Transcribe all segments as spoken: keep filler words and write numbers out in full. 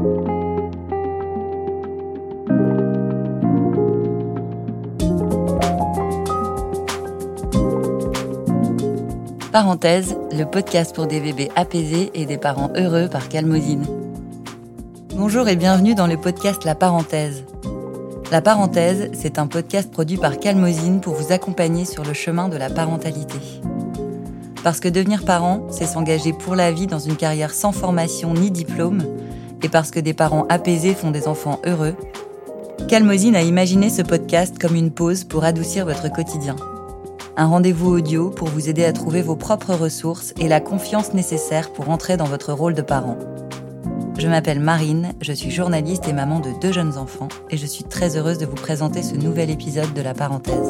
Parenthèse, le podcast pour des bébés apaisés et des parents heureux par Calmosine. Bonjour et bienvenue dans le podcast La Parenthèse. La Parenthèse, c'est un podcast produit par Calmosine pour vous accompagner sur le chemin de la parentalité. Parce que devenir parent, c'est s'engager pour la vie dans une carrière sans formation ni diplôme, et parce que des parents apaisés font des enfants heureux, Calmosine a imaginé ce podcast comme une pause pour adoucir votre quotidien. Un rendez-vous audio pour vous aider à trouver vos propres ressources et la confiance nécessaire pour entrer dans votre rôle de parent. Je m'appelle Marine, je suis journaliste et maman de deux jeunes enfants et je suis très heureuse de vous présenter ce nouvel épisode de La Parenthèse.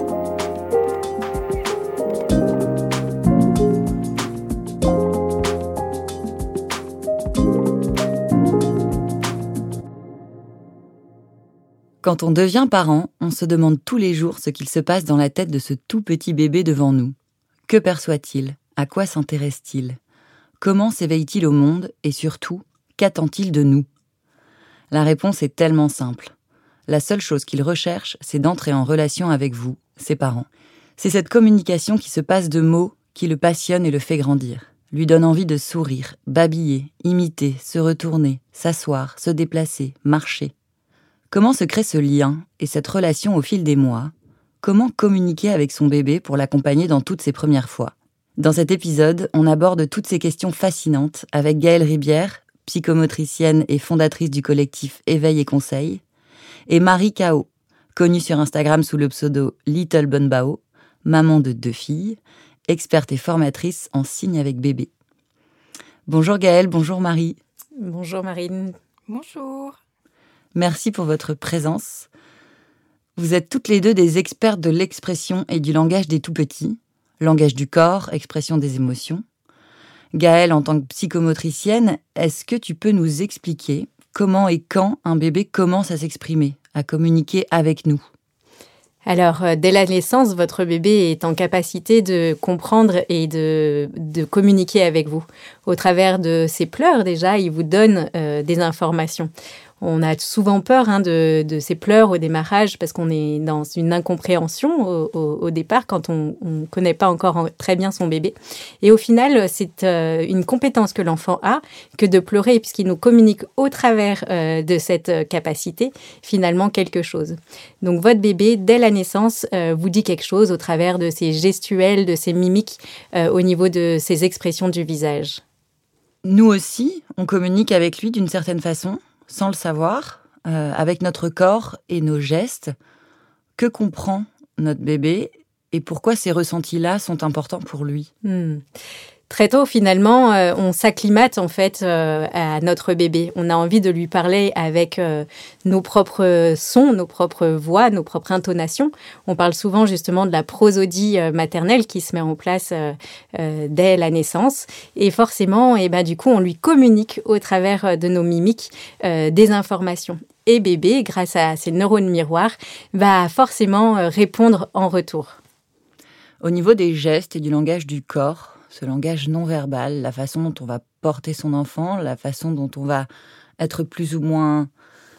Quand on devient parent, on se demande tous les jours ce qu'il se passe dans la tête de ce tout petit bébé devant nous. Que perçoit-il ? À quoi s'intéresse-t-il ? Comment s'éveille-t-il au monde ? Et surtout, qu'attend-il de nous ? La réponse est tellement simple. La seule chose qu'il recherche, c'est d'entrer en relation avec vous, ses parents. C'est cette communication qui se passe de mots qui le passionne et le fait grandir. Lui donne envie de sourire, babiller, imiter, se retourner, s'asseoir, se déplacer, marcher. Comment se crée ce lien et cette relation au fil des mois ? Comment communiquer avec son bébé pour l'accompagner dans toutes ses premières fois ? Dans cet épisode, on aborde toutes ces questions fascinantes avec Gaëlle Ribière, psychomotricienne et fondatrice du collectif Éveil et Conseil, et Marie Cao, connue sur Instagram sous le pseudo Little Bonbao, maman de deux filles, experte et formatrice en signes avec bébé. Bonjour Gaëlle, bonjour Marie. Bonjour Marine. Bonjour. Merci pour votre présence. Vous êtes toutes les deux des expertes de l'expression et du langage des tout-petits, langage du corps, expression des émotions. Gaëlle, en tant que psychomotricienne, est-ce que tu peux nous expliquer comment et quand un bébé commence à s'exprimer, à communiquer avec nous ? Alors, euh, dès la naissance, votre bébé est en capacité de comprendre et de, de communiquer avec vous. Au travers de ses pleurs, déjà, il vous donne euh, des informations. On a souvent peur hein, de, de ces pleurs au démarrage parce qu'on est dans une incompréhension au, au, au départ quand on ne connaît pas encore en, très bien son bébé. Et au final, c'est euh, une compétence que l'enfant a que de pleurer puisqu'il nous communique au travers euh, de cette capacité finalement quelque chose. Donc votre bébé, dès la naissance, euh, vous dit quelque chose au travers de ses gestuels, de ses mimiques, euh, au niveau de ses expressions du visage. Nous aussi, on communique avec lui d'une certaine façon, sans le savoir, euh, avec notre corps et nos gestes. Que comprend notre bébé et pourquoi ces ressentis-là sont importants pour lui ? Hmm. Très tôt, finalement, euh, on s'acclimate en fait euh, à notre bébé. On a envie de lui parler avec euh, nos propres sons, nos propres voix, nos propres intonations. On parle souvent justement de la prosodie euh, maternelle qui se met en place euh, euh, dès la naissance. Et forcément, et ben, du coup, on lui communique au travers de nos mimiques euh, des informations. Et bébé, grâce à ses neurones miroirs, va forcément euh, répondre en retour. Au niveau des gestes et du langage du corps, ce langage non-verbal, la façon dont on va porter son enfant, la façon dont on va être plus ou moins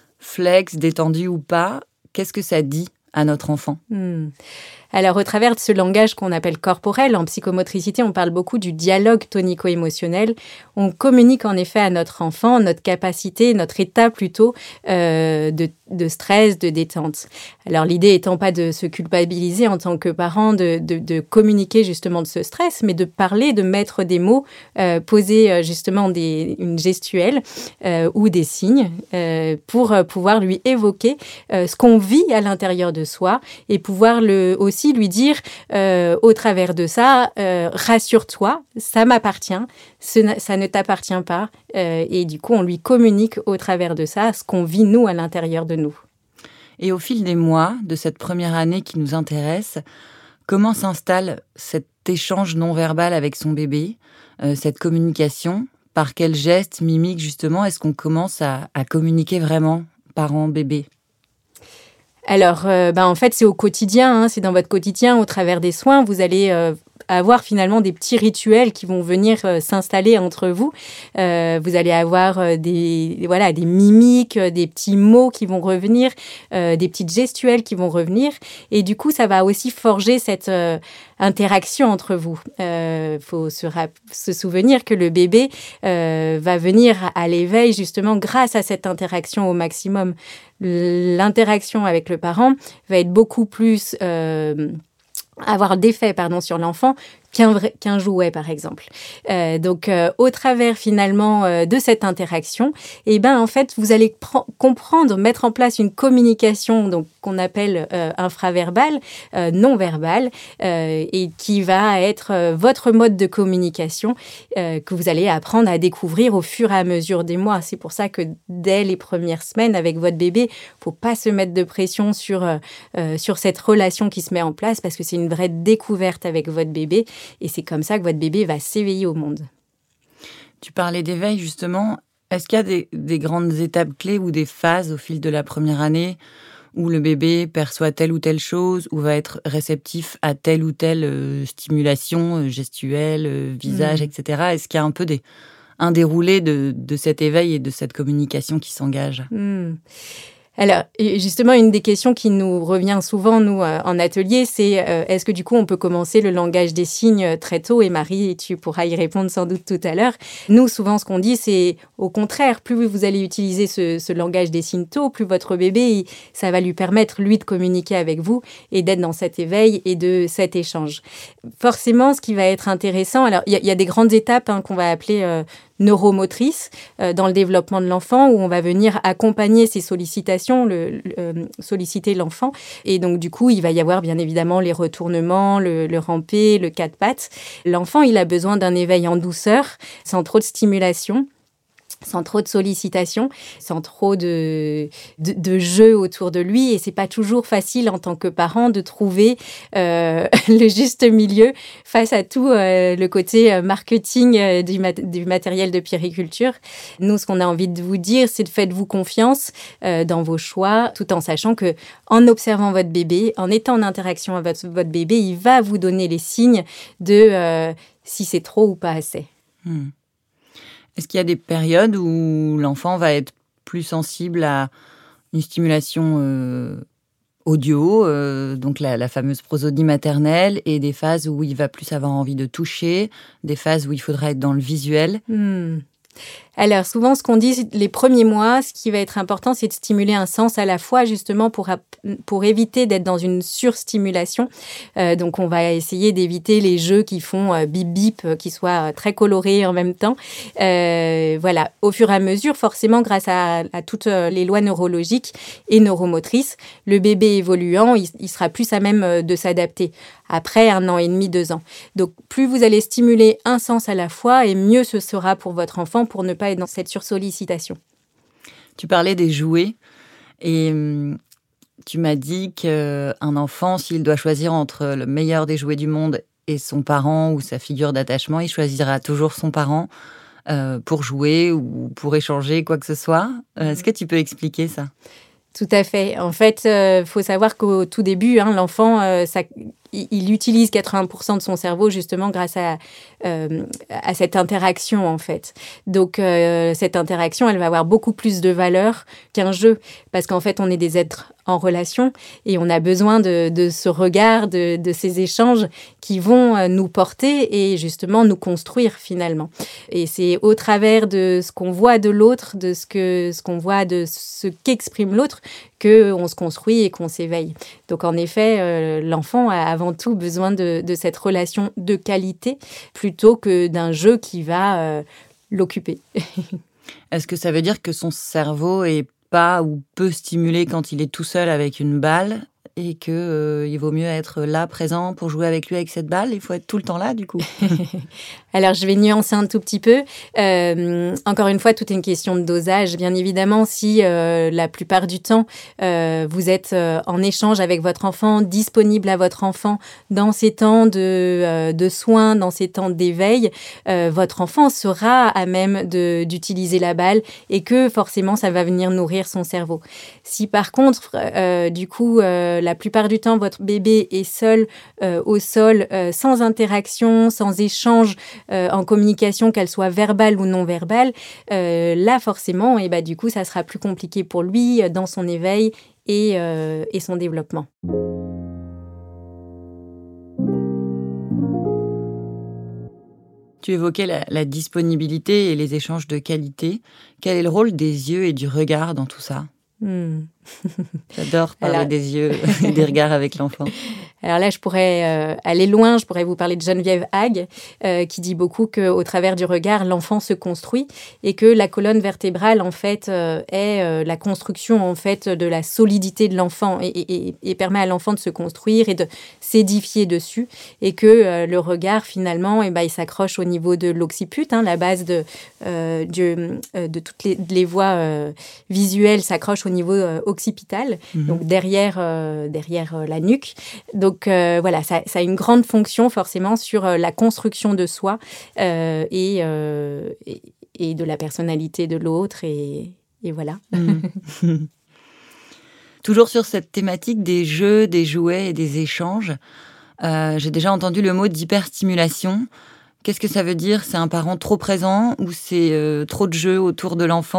flex, détendu ou pas, qu'est-ce que ça dit à notre enfant ? Hmm. Alors, au travers de ce langage qu'on appelle corporel, en psychomotricité, on parle beaucoup du dialogue tonico-émotionnel. On communique en effet à notre enfant notre capacité, notre état plutôt euh, de, de stress, de détente. Alors, l'idée étant pas de se culpabiliser en tant que parent, de, de, de communiquer justement de ce stress, mais de parler, de mettre des mots, euh, poser justement des, une gestuelle euh, ou des signes euh, pour pouvoir lui évoquer euh, ce qu'on vit à l'intérieur de soi et pouvoir le aussi aussi lui dire euh, au travers de ça, euh, rassure-toi, ça m'appartient, ce, ça ne t'appartient pas. Euh, et du coup, on lui communique au travers de ça ce qu'on vit nous à l'intérieur de nous. Et au fil des mois de cette première année qui nous intéresse, comment s'installe cet échange non-verbal avec son bébé, euh, cette communication ? Par quel geste, mimique justement, est-ce qu'on commence à, à communiquer vraiment parent-bébé ? Alors, euh, ben, en fait, c'est au quotidien, hein, c'est dans votre quotidien, au travers des soins, vous allez euh, avoir finalement des petits rituels qui vont venir euh, s'installer entre vous. Euh, vous allez avoir euh, des, voilà, des mimiques, euh, des petits mots qui vont revenir, euh, des petites gestuelles qui vont revenir. Et du coup, ça va aussi forger cette euh, interaction entre vous. Il euh, faut se, rap- se souvenir que le bébé euh, va venir à l'éveil justement grâce à cette interaction au maximum. L'interaction avec le parent va être beaucoup plus... Euh, avoir d'effet pardon, sur l'enfant qu'un, vrai, qu'un jouet, par exemple. Euh, donc, euh, au travers, finalement, euh, de cette interaction, eh ben, en fait, vous allez pr- comprendre, mettre en place une communication donc, qu'on appelle euh, infraverbale, euh, non-verbale, euh, et qui va être euh, votre mode de communication euh, que vous allez apprendre à découvrir au fur et à mesure des mois. C'est pour ça que, dès les premières semaines, avec votre bébé, il ne faut pas se mettre de pression sur, euh, sur cette relation qui se met en place, parce que c'est une vraie découverte avec votre bébé. Et c'est comme ça que votre bébé va s'éveiller au monde. Tu parlais d'éveil, justement. Est-ce qu'il y a des, des grandes étapes clés ou des phases au fil de la première année où le bébé perçoit telle ou telle chose, ou va être réceptif à telle ou telle euh, stimulation euh, gestuelle, euh, visage, mmh. et cetera. Est-ce qu'il y a un peu des, un déroulé de, de cet éveil et de cette communication qui s'engage ? mmh. Alors, justement, une des questions qui nous revient souvent, nous, en atelier, c'est euh, est-ce que, du coup, on peut commencer le langage des signes très tôt ? Et Marie, tu pourras y répondre sans doute tout à l'heure. Nous, souvent, ce qu'on dit, c'est au contraire, plus vous allez utiliser ce, ce langage des signes tôt, plus votre bébé, il, ça va lui permettre, lui, de communiquer avec vous et d'être dans cet éveil et de cet échange. Forcément, ce qui va être intéressant, alors, il y, y a des grandes étapes hein, qu'on va appeler... Euh, neuromotrice euh, dans le développement de l'enfant où on va venir accompagner ces sollicitations, le, le, euh, solliciter l'enfant. Et donc, du coup, il va y avoir bien évidemment les retournements, le, le ramper, le quatre pattes. L'enfant, il a besoin d'un éveil en douceur, sans trop de stimulation, sans trop de sollicitations, sans trop de, de, de jeux autour de lui. Et c'est pas toujours facile en tant que parent de trouver euh, le juste milieu face à tout euh, le côté marketing euh, du, mat- du matériel de puériculture. Nous, ce qu'on a envie de vous dire, c'est de faites-vous confiance euh, dans vos choix, tout en sachant que en observant votre bébé, en étant en interaction avec votre, votre bébé, il va vous donner les signes de euh, si c'est trop ou pas assez. Hmm. Est-ce qu'il y a des périodes où l'enfant va être plus sensible à une stimulation euh, audio, euh, donc la, la fameuse prosodie maternelle, et des phases où il va plus avoir envie de toucher, des phases où il faudra être dans le visuel ? Hmm. Alors, souvent, ce qu'on dit, les premiers mois, ce qui va être important, c'est de stimuler un sens à la fois, justement, pour, pour éviter d'être dans une surstimulation. Euh, donc, on va essayer d'éviter les jeux qui font euh, bip-bip, euh, qui soient euh, très colorés en même temps. Euh, voilà, au fur et à mesure, forcément, grâce à, à toutes les lois neurologiques et neuromotrices, le bébé évoluant, il, il sera plus à même de s'adapter après un an et demi, deux ans. Donc, plus vous allez stimuler un sens à la fois, et mieux ce sera pour votre enfant pour ne pas être dans cette sursollicitation. Tu parlais des jouets et hum, tu m'as dit qu'un enfant, s'il doit choisir entre le meilleur des jouets du monde et son parent ou sa figure d'attachement, il choisira toujours son parent euh, pour jouer ou pour échanger quoi que ce soit. Euh, est-ce que tu peux expliquer ça ? Tout à fait. En fait, il euh, faut savoir qu'au tout début, hein, l'enfant, euh, ça, il, il utilise quatre-vingts pour cent de son cerveau justement grâce à, euh, à cette interaction, en fait. Donc, euh, cette interaction, elle va avoir beaucoup plus de valeur qu'un jeu. Parce qu'en fait, on est des êtres en relation et on a besoin de, de ce regard, de, de ces échanges qui vont nous porter et justement nous construire finalement. Et c'est au travers de ce qu'on voit de l'autre, de ce, que, ce qu'on voit de ce qu'exprime l'autre, qu'on se construit et qu'on s'éveille. Donc en effet, euh, l'enfant a avant tout besoin de, de cette relation de qualité plutôt que d'un jeu qui va euh, l'occuper. Est-ce que ça veut dire que son cerveau est pas ou peu stimulé quand il est tout seul avec une balle et qu'il euh, vaut mieux être là, présent, pour jouer avec lui avec cette balle? Il faut être tout le temps là, du coup. Alors, je vais nuancer un tout petit peu. Euh, encore une fois, tout est une question de dosage. Bien évidemment, si euh, la plupart du temps, euh, vous êtes euh, en échange avec votre enfant, disponible à votre enfant dans ces temps de, euh, de soins, dans ces temps d'éveil, euh, votre enfant sera à même de, d'utiliser la balle et que forcément, ça va venir nourrir son cerveau. Si par contre, euh, du coup, euh, la plupart du temps, votre bébé est seul euh, au sol, euh, sans interaction, sans échange euh, en communication, qu'elle soit verbale ou non verbale, euh, là, forcément, et bah, du coup, ça sera plus compliqué pour lui euh, dans son éveil et, euh, et son développement. Tu évoquais la, la disponibilité et les échanges de qualité. Quel est le rôle des yeux et du regard dans tout ça ? Hmm. J'adore parler Alors... des yeux et des regards avec l'enfant. Alors là, je pourrais euh, aller loin, je pourrais vous parler de Geneviève Hague, euh, qui dit beaucoup qu'au travers du regard, l'enfant se construit et que la colonne vertébrale, en fait, euh, est euh, la construction, en fait, de la solidité de l'enfant et, et, et permet à l'enfant de se construire et de s'édifier dessus et que euh, le regard, finalement, eh ben, il s'accroche au niveau de l'occiput, hein, la base de, euh, de, euh, de toutes les, les voies euh, visuelles s'accroche au niveau euh, occipital, mmh. donc derrière, euh, derrière euh, la nuque. Donc, Donc euh, voilà, ça, ça a une grande fonction forcément sur euh, la construction de soi euh, et, euh, et, et de la personnalité de l'autre et, et voilà. Mmh. Toujours sur cette thématique des jeux, des jouets et des échanges, euh, j'ai déjà entendu le mot d'hyperstimulation. Qu'est-ce que ça veut dire ? C'est un parent trop présent ou c'est euh, trop de jeux autour de l'enfant ?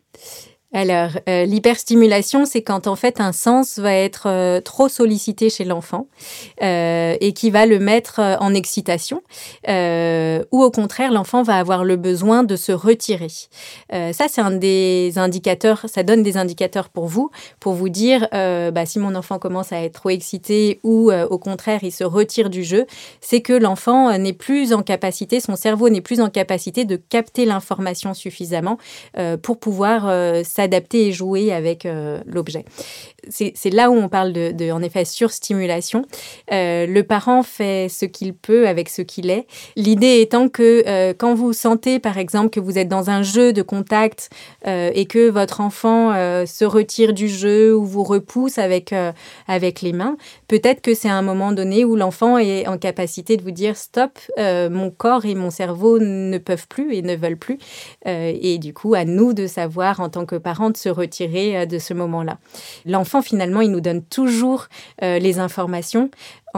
Alors, euh, l'hyperstimulation, c'est quand en fait un sens va être euh, trop sollicité chez l'enfant euh, et qui va le mettre euh, en excitation, euh, ou au contraire, l'enfant va avoir le besoin de se retirer. Euh, ça, c'est un des indicateurs, ça donne des indicateurs pour vous, pour vous dire, euh, bah, si mon enfant commence à être trop excité ou euh, au contraire, il se retire du jeu, c'est que l'enfant n'est plus en capacité, son cerveau n'est plus en capacité de capter l'information suffisamment euh, pour pouvoir euh, s'adapter et jouer avec euh, l'objet. C'est, c'est là où on parle de, de en effet, surstimulation. Euh, le parent fait ce qu'il peut avec ce qu'il est. L'idée étant que euh, quand vous sentez, par exemple, que vous êtes dans un jeu de contact euh, et que votre enfant euh, se retire du jeu ou vous repousse avec, euh, avec les mains, peut-être que c'est à un moment donné où l'enfant est en capacité de vous dire « stop, euh, mon corps et mon cerveau ne peuvent plus et ne veulent plus euh, ». Et du coup, à nous de savoir, en tant que parents, de se retirer euh, de ce moment-là. L'enfant, finalement, il nous donne toujours euh, les informations.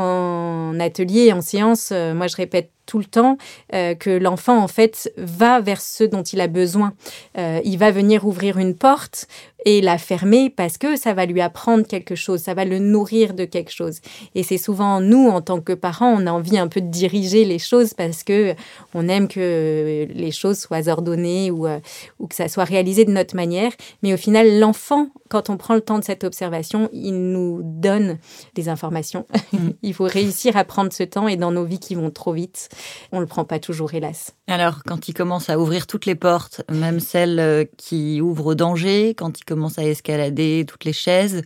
En atelier, en séance, euh, moi, je répète tout le temps euh, que l'enfant, en fait, va vers ce dont il a besoin. Euh, il va venir ouvrir une porte et la fermer parce que ça va lui apprendre quelque chose, ça va le nourrir de quelque chose. Et c'est souvent nous, en tant que parents, on a envie un peu de diriger les choses parce qu'on aime que les choses soient ordonnées ou, euh, ou que ça soit réalisé de notre manière. Mais au final, l'enfant, quand on prend le temps de cette observation, il nous donne des informations. Il faut réussir à prendre ce temps et dans nos vies qui vont trop vite, on ne le prend pas toujours, hélas. Alors, quand il commence à ouvrir toutes les portes, même celles qui ouvrent au danger, quand il commence à escalader toutes les chaises,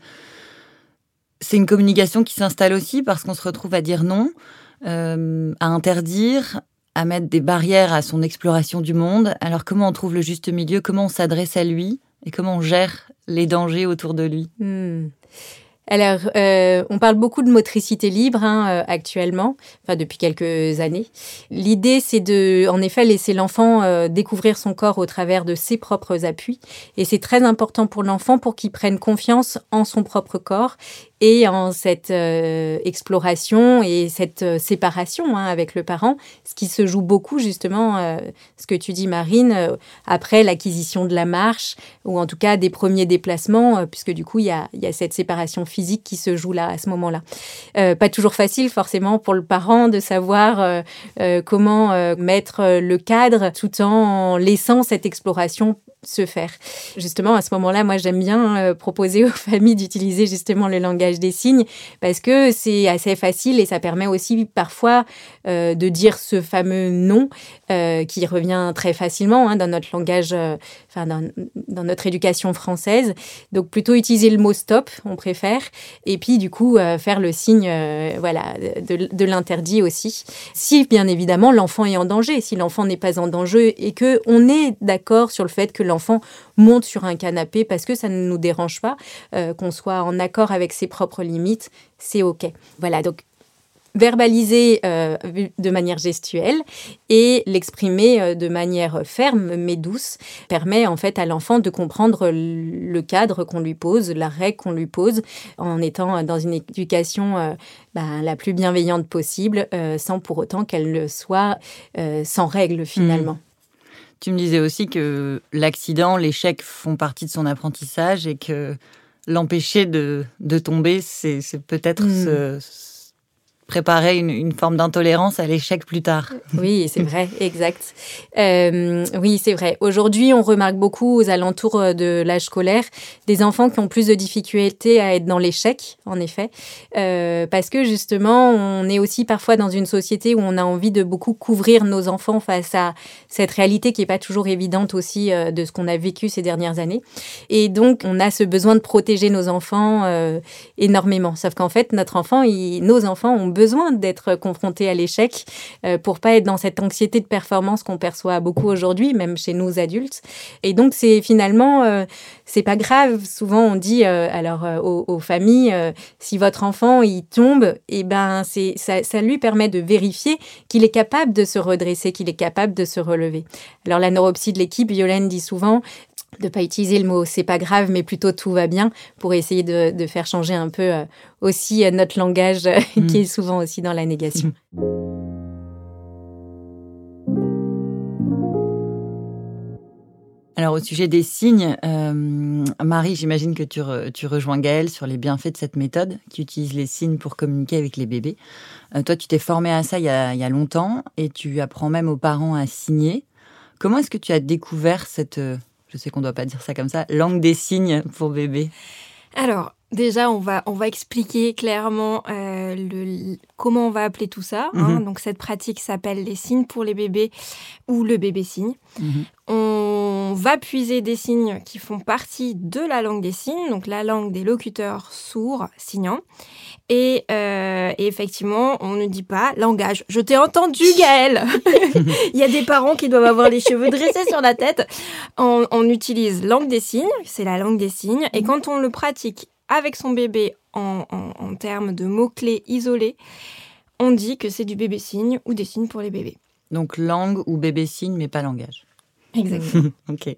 c'est une communication qui s'installe aussi parce qu'on se retrouve à dire non, euh, à interdire, à mettre des barrières à son exploration du monde. Alors, comment on trouve le juste milieu ? Comment on s'adresse à lui ? Et comment on gère les dangers autour de lui ? Hmm. Alors, euh, on parle beaucoup de motricité libre hein, euh, actuellement, enfin depuis quelques années. L'idée, c'est de, en effet, laisser l'enfant euh, découvrir son corps au travers de ses propres appuis. Et c'est très important pour l'enfant pour qu'il prenne confiance en son propre corps et en cette euh, exploration et cette euh, séparation hein, avec le parent, ce qui se joue beaucoup justement, euh, ce que tu dis Marine, euh, après l'acquisition de la marche, ou en tout cas des premiers déplacements, euh, puisque du coup il y a, y a cette séparation physique qui se joue là, à ce moment-là. Euh, pas toujours facile forcément pour le parent de savoir euh, euh, comment euh, mettre le cadre tout en laissant cette exploration se faire. Justement, à ce moment-là, moi, j'aime bien euh, proposer aux familles d'utiliser justement le langage des signes parce que c'est assez facile et ça permet aussi parfois euh, de dire ce fameux non euh, qui revient très facilement hein, dans notre langage, euh, enfin dans, dans notre éducation française. Donc, plutôt utiliser le mot stop, on préfère, et puis du coup, euh, faire le signe euh, voilà, de, de l'interdit aussi. Si, bien évidemment, l'enfant est en danger, si l'enfant n'est pas en danger et qu'on est d'accord sur le fait que l'enfant L'enfant monte sur un canapé parce que ça ne nous dérange pas, euh, qu'on soit en accord avec ses propres limites, c'est OK. Voilà, donc verbaliser euh, de manière gestuelle et l'exprimer euh, de manière ferme mais douce permet en fait à l'enfant de comprendre le cadre qu'on lui pose, la règle qu'on lui pose, en étant dans une éducation euh, ben, la plus bienveillante possible, euh, sans pour autant qu'elle le soit euh, sans règle finalement. Mmh. Tu me disais aussi que l'accident, l'échec font partie de son apprentissage et que l'empêcher de, de tomber, c'est, c'est peut-être mmh. se, préparer une, une forme d'intolérance à l'échec plus tard. Oui, c'est vrai, exact. Euh, oui, c'est vrai. Aujourd'hui, on remarque beaucoup aux alentours de l'âge scolaire des enfants qui ont plus de difficultés à être dans l'échec, en effet, euh, parce que justement, on est aussi parfois dans une société où on a envie de beaucoup couvrir nos enfants face à cette réalité qui n'est pas toujours évidente aussi euh, de ce qu'on a vécu ces dernières années. Et donc, on a ce besoin de protéger nos enfants euh, énormément. Sauf qu'en fait, notre enfant, il, nos enfants ont besoin d'être confrontés à l'échec euh, pour pas être dans cette anxiété de performance qu'on perçoit beaucoup aujourd'hui, même chez nous adultes. Et donc, c'est finalement, euh, c'est pas grave. Souvent, on dit euh, alors euh, aux, aux familles, euh, si votre enfant il tombe, et ben c'est ça, ça lui permet de vérifier qu'il est capable de se redresser, qu'il est capable de se relever. Alors la neuropsy de l'équipe, Violaine dit souvent de ne pas utiliser le mot « c'est pas grave », mais plutôt « tout va bien » pour essayer de, de faire changer un peu euh, aussi euh, notre langage euh, mmh. qui est souvent aussi dans la négation. Mmh. Alors, au sujet des signes, euh, Marie, j'imagine que tu, re, tu rejoins Gaëlle sur les bienfaits de cette méthode qui utilise les signes pour communiquer avec les bébés. Euh, toi, tu t'es formée à ça il y a, il y a longtemps et tu apprends même aux parents à signer. Comment est-ce que tu as découvert cette... Euh, je sais qu'on ne doit pas dire ça comme ça, langue des signes pour bébé? Alors, déjà, on va, on va expliquer clairement euh, le, comment on va appeler tout ça. Hein. Mm-hmm. Donc, cette pratique s'appelle les signes pour les bébés ou le bébé signe. Mm-hmm. On va puiser des signes qui font partie de la langue des signes, donc la langue des locuteurs sourds, signants. Et, euh, et effectivement, on ne dit pas langage. Je t'ai entendu, Gaëlle. Il y a des parents qui doivent avoir les cheveux dressés sur la tête. On, on utilise langue des signes, c'est la langue des signes. Et quand on le pratique avec son bébé en, en, en termes de mots-clés isolés, on dit que c'est du bébé signe ou des signes pour les bébés. Donc langue ou bébé signe, mais pas langage. Exactement. Ok.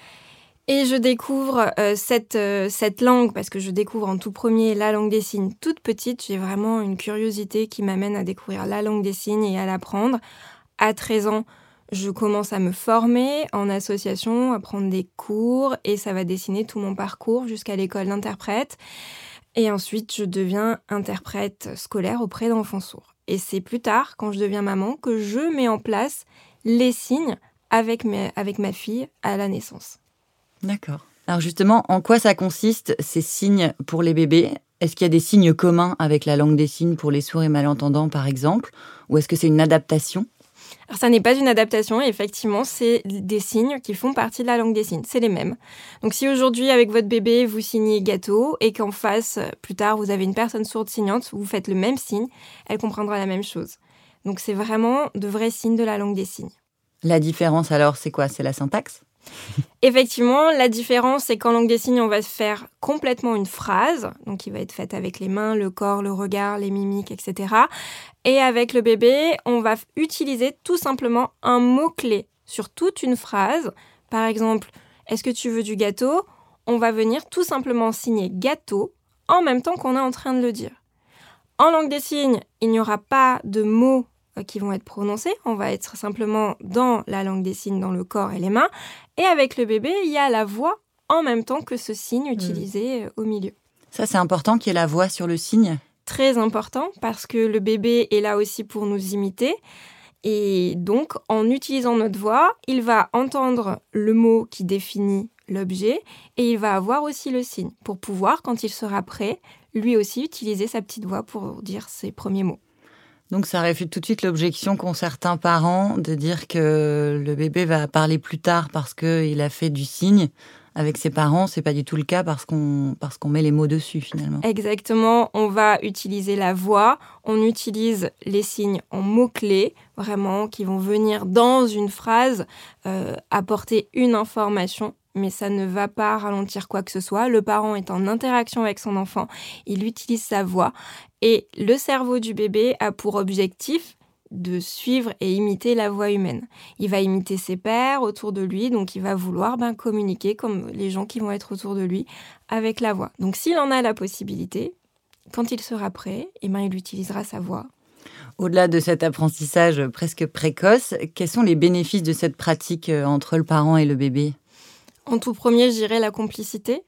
Et je découvre euh, cette, euh, cette langue, parce que je découvre en tout premier la langue des signes toute petite. J'ai vraiment une curiosité qui m'amène à découvrir la langue des signes et à l'apprendre. À treize ans, je commence à me former en association, à prendre des cours, et ça va dessiner tout mon parcours jusqu'à l'école d'interprète. Et ensuite, je deviens interprète scolaire auprès d'enfants sourds. Et c'est plus tard, quand je deviens maman, que je mets en place les signes avec, mes, avec ma fille à la naissance. D'accord. Alors justement, en quoi ça consiste, ces signes pour les bébés ? Est-ce qu'il y a des signes communs avec la langue des signes pour les sourds et malentendants, par exemple ? Ou est-ce que c'est une adaptation ? Alors ça n'est pas une adaptation, effectivement, c'est des signes qui font partie de la langue des signes, c'est les mêmes. Donc si aujourd'hui, avec votre bébé, vous signez gâteau et qu'en face, plus tard, vous avez une personne sourde signante, vous faites le même signe, elle comprendra la même chose. Donc c'est vraiment de vrais signes de la langue des signes. La différence alors, c'est quoi ? C'est la syntaxe ? Effectivement, la différence, c'est qu'en langue des signes, on va faire complètement une phrase, donc qui va être faite avec les mains, le corps, le regard, les mimiques, et cetera. Et avec le bébé, on va utiliser tout simplement un mot-clé sur toute une phrase. Par exemple, est-ce que tu veux du gâteau ? On va venir tout simplement signer gâteau en même temps qu'on est en train de le dire. En langue des signes, il n'y aura pas de mots qui vont être prononcés. On va être simplement dans la langue des signes, dans le corps et les mains. Et avec le bébé, il y a la voix en même temps que ce signe utilisé mmh. au milieu. Ça, c'est important qu'il y ait la voix sur le signe ? Très important, parce que le bébé est là aussi pour nous imiter. Et donc, en utilisant notre voix, il va entendre le mot qui définit l'objet et il va avoir aussi le signe pour pouvoir, quand il sera prêt, lui aussi utiliser sa petite voix pour dire ses premiers mots. Donc ça réfute tout de suite l'objection qu'ont certains parents de dire que le bébé va parler plus tard parce qu'il a fait du signe. Avec ses parents, c'est pas du tout le cas parce qu'on, parce qu'on met les mots dessus finalement. Exactement, on va utiliser la voix, on utilise les signes en mots-clés, vraiment, qui vont venir dans une phrase euh, apporter une information, mais ça ne va pas ralentir quoi que ce soit. Le parent est en interaction avec son enfant, il utilise sa voix et le cerveau du bébé a pour objectif de suivre et imiter la voix humaine. Il va imiter ses pairs autour de lui, donc il va vouloir ben, communiquer comme les gens qui vont être autour de lui avec la voix. Donc s'il en a la possibilité, quand il sera prêt, eh ben, il utilisera sa voix. Au-delà de cet apprentissage presque précoce, quels sont les bénéfices de cette pratique entre le parent et le bébé ? En tout premier, je dirais la complicité.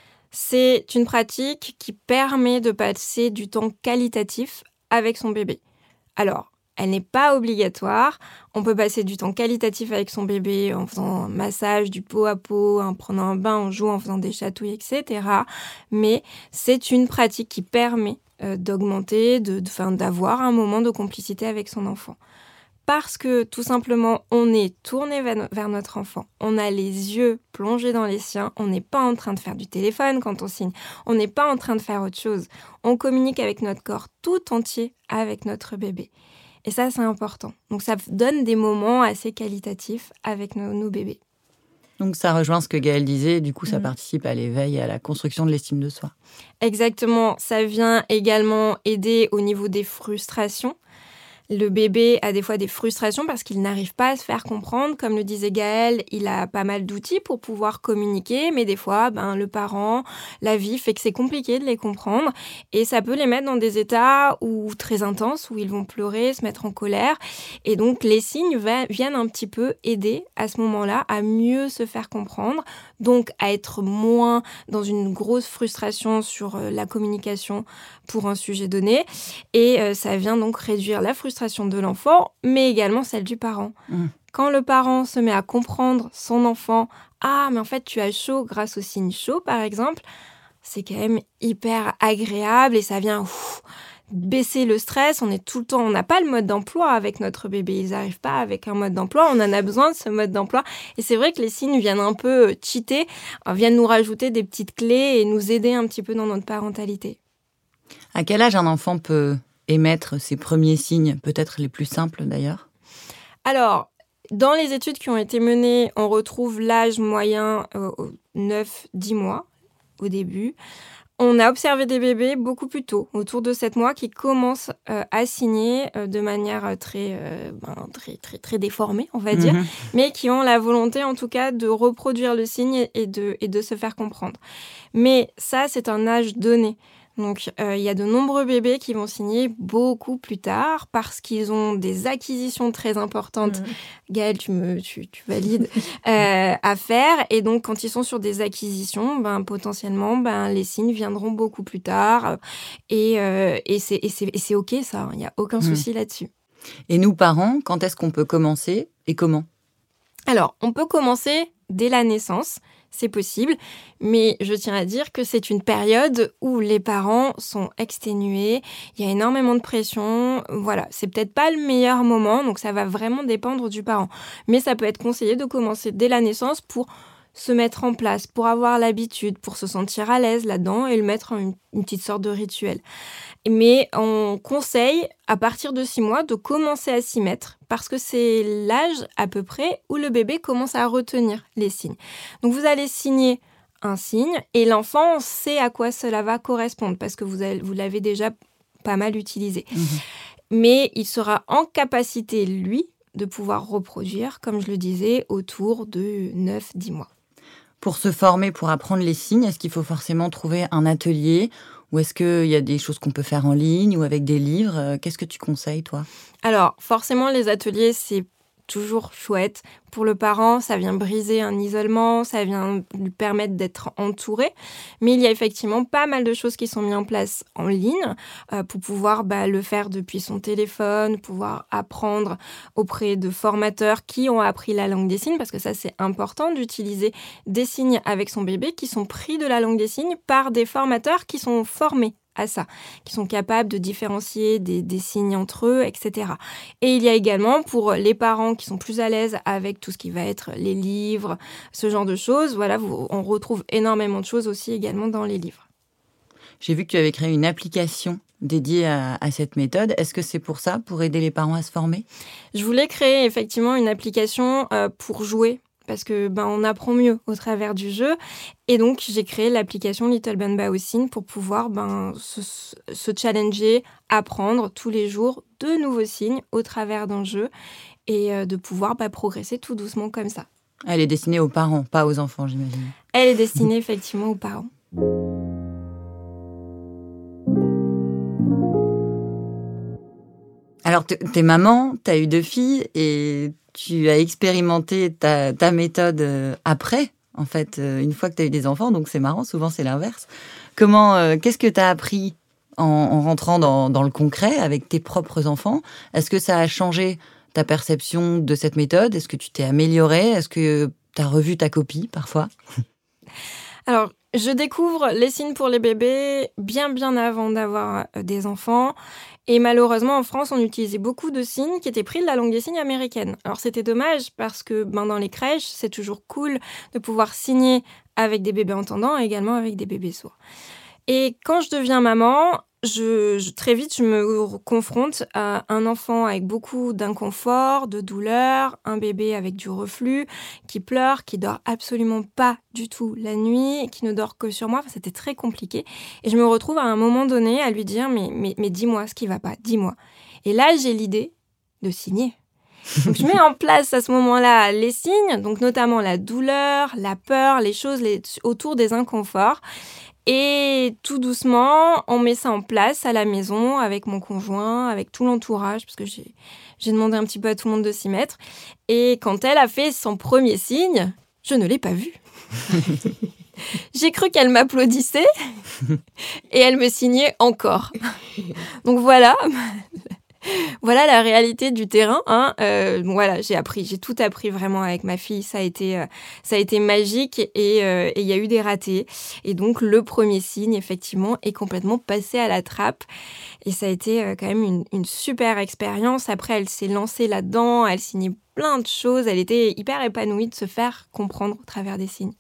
C'est une pratique qui permet de passer du temps qualitatif avec son bébé. Alors, elle n'est pas obligatoire. On peut passer du temps qualitatif avec son bébé en faisant un massage du pot à pot, en prenant un bain, en jouant, en faisant des chatouilles, et cetera. Mais c'est une pratique qui permet euh, d'augmenter, de, de, enfin, d'avoir un moment de complicité avec son enfant. Parce que, tout simplement, on est tourné vers notre enfant. On a les yeux plongés dans les siens. On n'est pas en train de faire du téléphone quand on signe. On n'est pas en train de faire autre chose. On communique avec notre corps tout entier avec notre bébé. Et ça, c'est important. Donc, ça donne des moments assez qualitatifs avec nos, nos bébés. Donc, ça rejoint ce que Gaëlle disait. Du coup, ça mmh. participe à l'éveil et à la construction de l'estime de soi. Exactement. Ça vient également aider au niveau des frustrations. Le bébé a des fois des frustrations parce qu'il n'arrive pas à se faire comprendre. Comme le disait Gaëlle, il a pas mal d'outils pour pouvoir communiquer, mais des fois, ben, le parent, la vie fait que c'est compliqué de les comprendre. Et ça peut les mettre dans des états où, très intenses, où ils vont pleurer, se mettre en colère. Et donc, les signes va, viennent un petit peu aider à ce moment-là à mieux se faire comprendre, donc à être moins dans une grosse frustration sur euh, la communication pour un sujet donné. Et euh, ça vient donc réduire la frustration de l'enfant, mais également celle du parent. Mmh. Quand le parent se met à comprendre son enfant, « Ah, mais en fait, tu as chaud grâce au signe chaud, par exemple », c'est quand même hyper agréable et ça vient ouf, baisser le stress. On est tout le temps, on n'a pas le mode d'emploi avec notre bébé. Ils n'arrivent pas avec un mode d'emploi. On en a besoin de ce mode d'emploi. Et c'est vrai que les signes viennent un peu cheater, viennent nous rajouter des petites clés et nous aider un petit peu dans notre parentalité. À quel âge un enfant peut émettre ses premiers signes, peut-être les plus simples d'ailleurs ? Alors, dans les études qui ont été menées, on retrouve l'âge moyen euh, neuf à dix mois au début. On a observé des bébés beaucoup plus tôt, autour de sept mois, qui commencent euh, à signer euh, de manière très, euh, ben, très, très, très déformée, on va dire, mmh. mais qui ont la volonté, en tout cas, de reproduire le signe et de, et de se faire comprendre. Mais ça, c'est un âge donné. Donc, euh, il y a de nombreux bébés qui vont signer beaucoup plus tard parce qu'ils ont des acquisitions très importantes. Mmh. Gaëlle, tu, me, tu, tu valides, euh, à faire. Et donc, quand ils sont sur des acquisitions, ben, potentiellement, ben, les signes viendront beaucoup plus tard. Et, euh, et, c'est, et, c'est, et c'est OK, ça. Il n'y a aucun mmh. souci là-dessus. Et nous, parents, quand est-ce qu'on peut commencer et comment ? Alors, on peut commencer dès la naissance. C'est possible, mais je tiens à dire que c'est une période où les parents sont exténués, il y a énormément de pression, voilà, c'est peut-être pas le meilleur moment, donc ça va vraiment dépendre du parent. Mais ça peut être conseillé de commencer dès la naissance pour se mettre en place, pour avoir l'habitude, pour se sentir à l'aise là-dedans et le mettre en une, une petite sorte de rituel. Mais on conseille, à partir de six mois, de commencer à s'y mettre parce que c'est l'âge à peu près où le bébé commence à retenir les signes. Donc vous allez signer un signe et l'enfant sait à quoi cela va correspondre parce que vous, avez, vous l'avez déjà pas mal utilisé. Mmh. Mais il sera en capacité, lui, de pouvoir reproduire, comme je le disais, autour de neuf à dix mois. Pour se former, pour apprendre les signes, est-ce qu'il faut forcément trouver un atelier ou est-ce qu'il y a des choses qu'on peut faire en ligne ou avec des livres ? Qu'est-ce que tu conseilles, toi ? Alors, forcément, les ateliers, c'est toujours chouette. Pour le parent, ça vient briser un isolement, ça vient lui permettre d'être entouré. Mais il y a effectivement pas mal de choses qui sont mises en place en ligne euh, pour pouvoir bah, le faire depuis son téléphone, pouvoir apprendre auprès de formateurs qui ont appris la langue des signes, parce que ça, c'est important d'utiliser des signes avec son bébé qui sont pris de la langue des signes par des formateurs qui sont formés à ça, qui sont capables de différencier des, des signes entre eux, et cetera. Et il y a également, pour les parents qui sont plus à l'aise avec tout ce qui va être les livres, ce genre de choses, voilà, vous, on retrouve énormément de choses aussi également dans les livres. J'ai vu que tu avais créé une application dédiée à, à cette méthode. Est-ce que c'est pour ça, pour aider les parents à se former ? Je voulais créer effectivement une application euh, pour jouer parce que ben, on apprend mieux au travers du jeu. Et donc, j'ai créé l'application Little Banbao Sign pour pouvoir ben, se, se challenger, apprendre tous les jours de nouveaux signes au travers d'un jeu et euh, de pouvoir ben, progresser tout doucement comme ça. Elle est destinée aux parents, pas aux enfants, j'imagine. Elle est destinée effectivement aux parents. Alors, t'es maman, t'as eu deux filles et tu as expérimenté ta, ta méthode après, en fait, une fois que t'as eu des enfants. Donc, c'est marrant, souvent, c'est l'inverse. Comment, euh, qu'est-ce que t'as appris en, en rentrant dans, dans le concret avec tes propres enfants? Est-ce que ça a changé ta perception de cette méthode? Est-ce que tu t'es améliorée? Est-ce que t'as revu ta copie, parfois? Alors, je découvre les signes pour les bébés bien, bien avant d'avoir des enfants. Et malheureusement, en France, on utilisait beaucoup de signes qui étaient pris de la langue des signes américaine. Alors, c'était dommage parce que ben, dans les crèches, c'est toujours cool de pouvoir signer avec des bébés entendants et également avec des bébés sourds. Et quand je deviens maman, je, je, très vite, je me confronte à un enfant avec beaucoup d'inconfort, de douleur, un bébé avec du reflux, qui pleure, qui dort absolument pas du tout la nuit, qui ne dort que sur moi. Enfin, c'était très compliqué. Et je me retrouve à un moment donné à lui dire mais, mais, mais dis-moi ce qui va pas, dis-moi. Et là, j'ai l'idée de signer. Donc, je mets en place à ce moment-là les signes, donc notamment la douleur, la peur, les choses les, autour des inconforts. Et tout doucement, on met ça en place à la maison avec mon conjoint, avec tout l'entourage, parce que j'ai, j'ai demandé un petit peu à tout le monde de s'y mettre. Et quand elle a fait son premier signe, je ne l'ai pas vue. J'ai cru qu'elle m'applaudissait et elle me signait encore. Donc voilà, voilà la réalité du terrain. Hein. Euh, voilà, j'ai appris, j'ai tout appris vraiment avec ma fille. Ça a été, euh, ça a été magique et euh, il y a eu des ratés. Et donc le premier signe, effectivement, est complètement passé à la trappe. Et ça a été euh, quand même une, une super expérience. Après, elle s'est lancée là-dedans, elle signait plein de choses. Elle était hyper épanouie de se faire comprendre au travers des signes.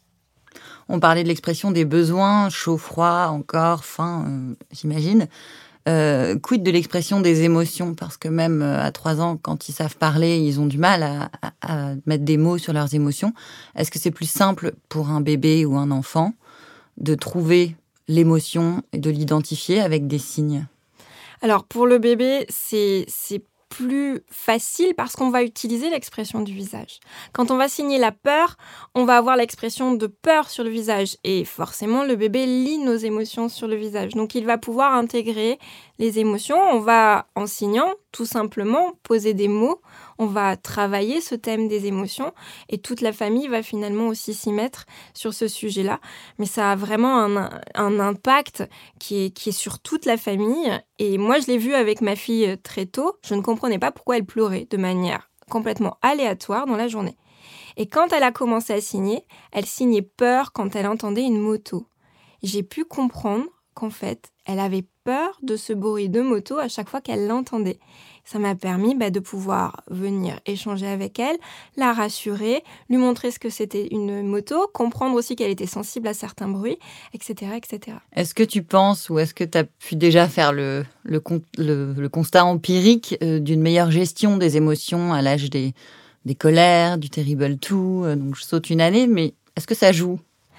On parlait de l'expression des besoins, chaud, froid, encore, faim, euh, j'imagine. Euh, quid de l'expression des émotions? Parce que même euh, à trois ans, quand ils savent parler, ils ont du mal à, à, à mettre des mots sur leurs émotions. Est-ce que c'est plus simple pour un bébé ou un enfant de trouver l'émotion et de l'identifier avec des signes? Alors, pour le bébé, c'est, c'est plus facile parce qu'on va utiliser l'expression du visage. Quand on va signer la peur, on va avoir l'expression de peur sur le visage et forcément le bébé lit nos émotions sur le visage. Donc il va pouvoir intégrer les émotions. On va, en signant, tout simplement poser des mots. On va travailler ce thème des émotions et toute la famille va finalement aussi s'y mettre sur ce sujet-là. Mais ça a vraiment un, un impact qui est, qui est sur toute la famille. Et moi, je l'ai vu avec ma fille très tôt. Je ne comprenais pas pourquoi elle pleurait de manière complètement aléatoire dans la journée. Et quand elle a commencé à signer, elle signait peur quand elle entendait une moto. J'ai pu comprendre qu'en fait, elle avait peur de ce bruit de moto à chaque fois qu'elle l'entendait. Ça m'a permis bah, de pouvoir venir échanger avec elle, la rassurer, lui montrer ce que c'était une moto, comprendre aussi qu'elle était sensible à certains bruits, et cetera, et cetera. Est-ce que tu penses ou est-ce que tu as pu déjà faire le, le, le, le constat empirique euh, d'une meilleure gestion des émotions à l'âge des, des colères, du Terrible Two? Donc je saute une année, mais est-ce que ça joue?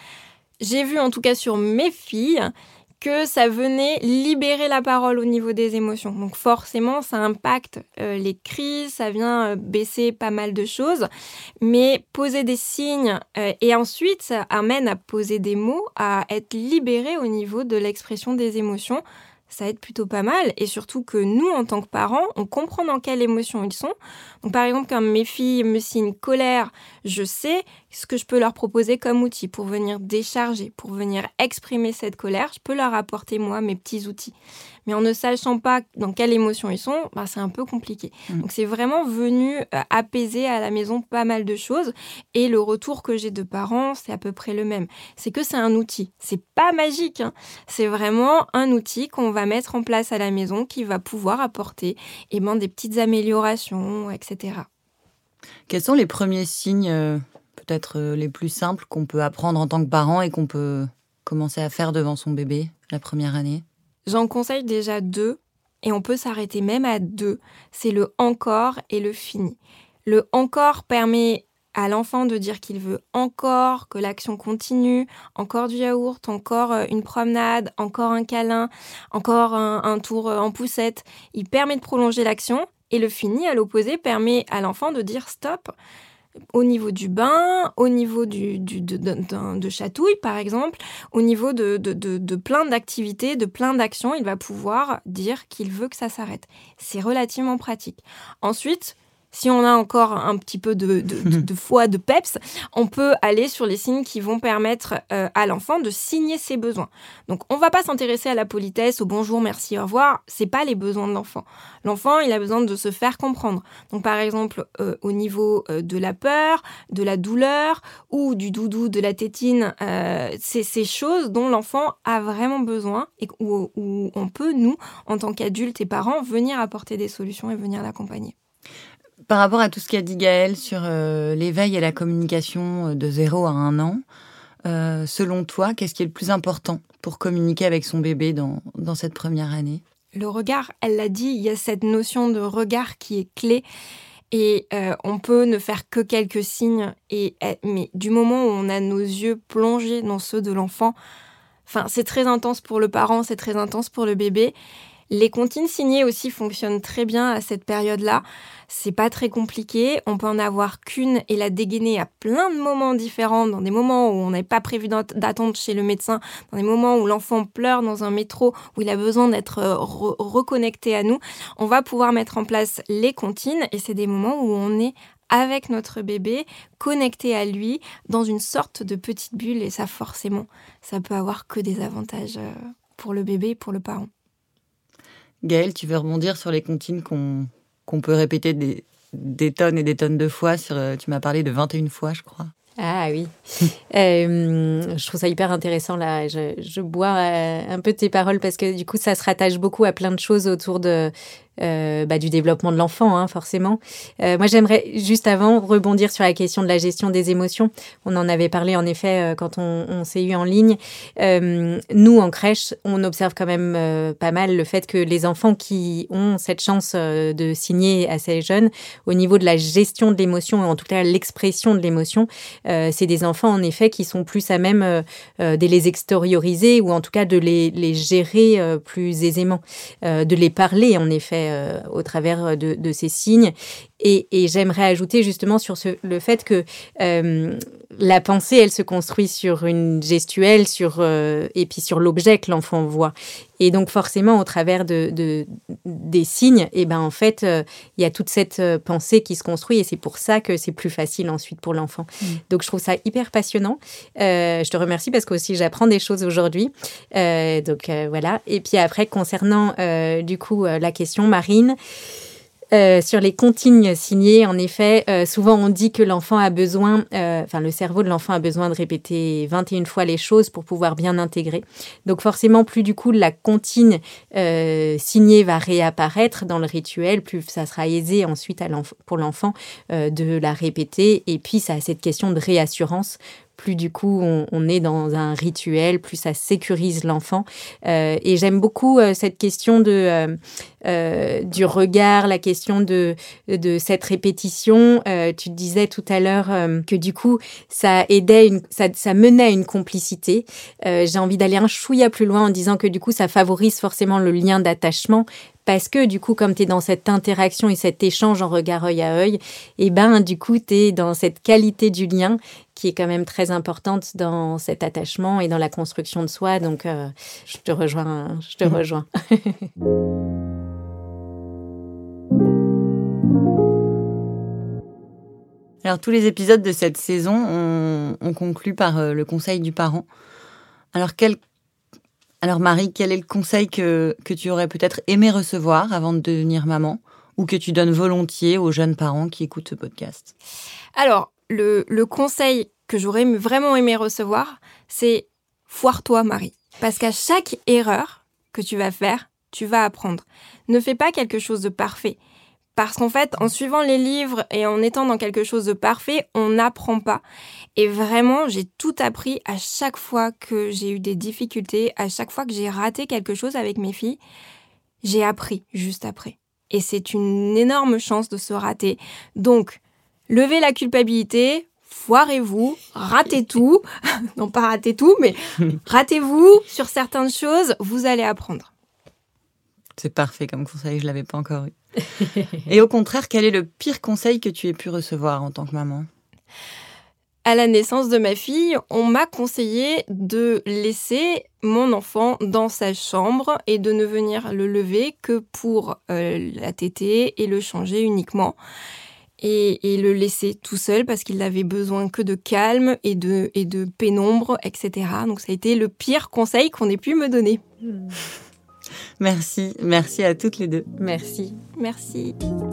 J'ai vu en tout cas sur mes filles que ça venait libérer la parole au niveau des émotions. Donc forcément, ça impacte euh, les crises, ça vient euh, baisser pas mal de choses. Mais poser des signes euh, et ensuite, ça amène à poser des mots, à être libéré au niveau de l'expression des émotions. Ça aide plutôt pas mal. Et surtout que nous, en tant que parents, on comprend dans quelle émotion ils sont. Donc par exemple, quand mes filles me signent colère, je sais ce que je peux leur proposer comme outil pour venir décharger, pour venir exprimer cette colère. Je peux leur apporter, moi, mes petits outils. Mais en ne sachant pas dans quelle émotion ils sont, bah, c'est un peu compliqué. Mmh. Donc c'est vraiment venu euh, apaiser à la maison pas mal de choses. Et le retour que j'ai de parents, c'est à peu près le même. C'est que c'est un outil. C'est pas magique, hein. C'est vraiment un outil qu'on va mettre en place à la maison qui va pouvoir apporter eh ben, des petites améliorations, et cetera. Quels sont les premiers signes, euh, peut-être euh, les plus simples, qu'on peut apprendre en tant que parent et qu'on peut commencer à faire devant son bébé la première année? J'en conseille déjà deux, et on peut s'arrêter même à deux. C'est le encore et le fini. Le encore permet à l'enfant de dire qu'il veut encore, que l'action continue, encore du yaourt, encore une promenade, encore un câlin, encore un, un tour en poussette. Il permet de prolonger l'action et le fini, à l'opposé, permet à l'enfant de dire stop au niveau du bain, au niveau du, du, de, de, de, de chatouille, par exemple, au niveau de, de, de, de plein d'activités, de plein d'actions, il va pouvoir dire qu'il veut que ça s'arrête. C'est relativement pratique. Ensuite, si on a encore un petit peu de, de, de, de foi, de peps, on peut aller sur les signes qui vont permettre euh, à l'enfant de signer ses besoins. Donc, on ne va pas s'intéresser à la politesse, au bonjour, merci, au revoir. Ce n'est pas les besoins de l'enfant. L'enfant, il a besoin de se faire comprendre. Donc, par exemple, euh, au niveau euh, de la peur, de la douleur ou du doudou, de la tétine, euh, c'est ces choses dont l'enfant a vraiment besoin et où, où on peut, nous, en tant qu'adultes et parents, venir apporter des solutions et venir l'accompagner. Par rapport à tout ce qu'a dit Gaëlle sur euh, l'éveil et la communication de zéro à un an, euh, selon toi, qu'est-ce qui est le plus important pour communiquer avec son bébé dans, dans cette première année ? Le regard, elle l'a dit, il y a cette notion de regard qui est clé et euh, on peut ne faire que quelques signes, et, mais du moment où on a nos yeux plongés dans ceux de l'enfant, enfin, c'est très intense pour le parent, c'est très intense pour le bébé. Les comptines signées aussi fonctionnent très bien à cette période-là. C'est pas très compliqué. On peut en avoir qu'une et la dégainer à plein de moments différents, dans des moments où on n'avait pas prévu d'attendre chez le médecin, dans des moments où l'enfant pleure dans un métro, où il a besoin d'être re- reconnecté à nous. On va pouvoir mettre en place les comptines et c'est des moments où on est avec notre bébé, connecté à lui, dans une sorte de petite bulle. Et ça, forcément, ça peut avoir que des avantages pour le bébé et pour le parent. Gaëlle, tu veux rebondir sur les comptines qu'on, qu'on peut répéter des, des tonnes et des tonnes de fois sur, tu m'as parlé de vingt et une fois, je crois. Ah oui, euh, je trouve ça hyper intéressant là. Je, je bois euh, un peu de tes paroles parce que du coup, ça se rattache beaucoup à plein de choses autour de... Euh, bah, du développement de l'enfant, hein, forcément. Euh, moi, j'aimerais juste avant rebondir sur la question de la gestion des émotions. On en avait parlé, en effet, euh, quand on, on s'est eu en ligne. Euh, nous, en crèche, on observe quand même euh, pas mal le fait que les enfants qui ont cette chance euh, de signer assez jeunes, au niveau de la gestion de l'émotion, et en tout cas l'expression de l'émotion, euh, c'est des enfants, en effet, qui sont plus à même euh, euh, de les extérioriser ou en tout cas de les, les gérer euh, plus aisément, euh, de les parler, en effet, Euh, au travers de, de ces signes. Et, et j'aimerais ajouter justement sur ce, le fait que euh, la pensée, elle se construit sur une gestuelle, sur, euh, et puis sur l'objet que l'enfant voit. Et donc forcément, au travers de, de, des signes, et ben en fait, il euh, y a toute cette euh, pensée qui se construit et c'est pour ça que c'est plus facile ensuite pour l'enfant. Mmh. Donc je trouve ça hyper passionnant. Euh, je te remercie parce qu'aussi j'apprends des choses aujourd'hui. Euh, donc euh, voilà. Et puis après, concernant euh, du coup euh, la question, Marine, Euh, sur les comptines signées, en effet, euh, souvent on dit que l'enfant a besoin, euh, enfin le cerveau de l'enfant a besoin de répéter vingt et une fois les choses pour pouvoir bien intégrer. Donc forcément, plus du coup la comptine euh, signée va réapparaître dans le rituel, plus ça sera aisé ensuite à l'enf- pour l'enfant euh, de la répéter. Et puis ça a cette question de réassurance. Plus du coup on, on est dans un rituel, plus ça sécurise l'enfant. Euh, et j'aime beaucoup euh, cette question de, euh, euh, du regard, la question de, de cette répétition. Euh, tu disais tout à l'heure euh, que du coup ça aidait, une, ça, ça menait à une complicité. Euh, j'ai envie d'aller un chouïa plus loin en disant que du coup ça favorise forcément le lien d'attachement. Parce que, du coup, comme tu es dans cette interaction et cet échange en regard œil à œil, et ben, du coup, tu es dans cette qualité du lien qui est quand même très importante dans cet attachement et dans la construction de soi. Donc, euh, je te rejoins. Je te mmh. rejoins. Alors, tous les épisodes de cette saison, on, on conclut par euh, le conseil du parent. Alors, quel Alors Marie, quel est le conseil que, que tu aurais peut-être aimé recevoir avant de devenir maman ou que tu donnes volontiers aux jeunes parents qui écoutent ce podcast ? Alors, le, le conseil que j'aurais vraiment aimé recevoir, c'est « foire-toi Marie ». Parce qu'à chaque erreur que tu vas faire, tu vas apprendre. Ne fais pas quelque chose de parfait. Parce qu'en fait, en suivant les livres et en étant dans quelque chose de parfait, on n'apprend pas. Et vraiment, j'ai tout appris à chaque fois que j'ai eu des difficultés, à chaque fois que j'ai raté quelque chose avec mes filles, j'ai appris juste après. Et c'est une énorme chance de se rater. Donc, Levez la culpabilité, foirez-vous, ratez tout. Non, pas ratez tout, mais ratez-vous sur certaines choses, vous allez apprendre. C'est parfait comme conseil, je ne l'avais pas encore eu. Et au contraire, quel est le pire conseil que tu aies pu recevoir en tant que maman ? À la naissance de ma fille, on m'a conseillé de laisser mon enfant dans sa chambre et de ne venir le lever que pour euh, la téter et le changer uniquement. Et, et le laisser tout seul parce qu'il n'avait besoin que de calme et de, et de pénombre, et cetera. Donc ça a été le pire conseil qu'on ait pu me donner. Merci, merci à toutes les deux. Merci. Merci.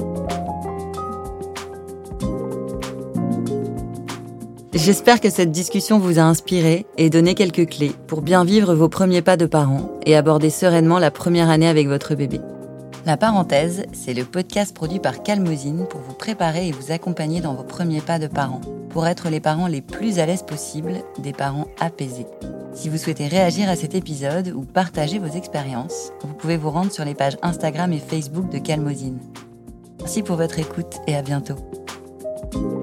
J'espère que cette discussion vous a inspiré et donné quelques clés pour bien vivre vos premiers pas de parents et aborder sereinement la première année avec votre bébé. La parenthèse, c'est le podcast produit par Calmosine pour vous préparer et vous accompagner dans vos premiers pas de parents, pour être les parents les plus à l'aise possible, des parents apaisés. Si vous souhaitez réagir à cet épisode ou partager vos expériences, vous pouvez vous rendre sur les pages Instagram et Facebook de Calmosine. Merci pour votre écoute et à bientôt.